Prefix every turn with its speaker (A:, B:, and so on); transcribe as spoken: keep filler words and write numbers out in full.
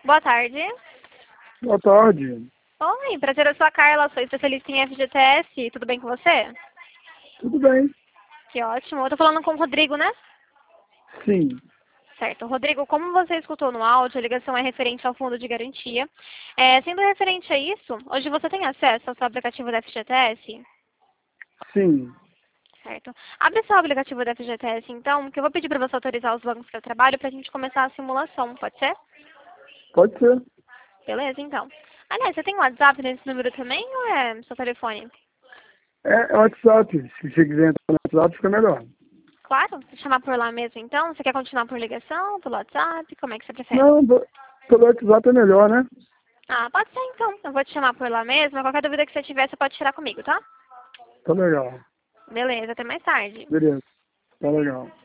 A: Boa tarde.
B: Boa tarde.
A: Oi, prazer, eu sou a Carla, sou especialista em F G T S. Tudo bem com você?
B: Tudo bem?
A: Que ótimo. Eu tô falando com o Rodrigo, né?
B: Sim.
A: Certo. Rodrigo, como você escutou no áudio, a ligação é referente ao fundo de garantia. É, sendo referente a isso, hoje você tem acesso ao seu aplicativo da F G T S?
B: Sim.
A: Certo. Abre seu aplicativo da F G T S, então, que eu vou pedir para você autorizar os bancos que eu trabalho para a gente começar a simulação, pode ser?
B: Pode ser.
A: Beleza, então. Aliás, você tem WhatsApp nesse número também ou é seu telefone?
B: É, é WhatsApp. Se você quiser entrar no WhatsApp, fica melhor.
A: Claro, vou chamar por lá mesmo, então. Você quer continuar por ligação, pelo WhatsApp? Como é que você prefere?
B: Não, do- pelo WhatsApp é melhor, né?
A: Ah, pode ser, então. Eu vou te chamar por lá mesmo. Qualquer dúvida que você tiver, você pode tirar comigo, tá?
B: Tá legal.
A: Beleza, até mais tarde.
B: Beleza. Tá legal.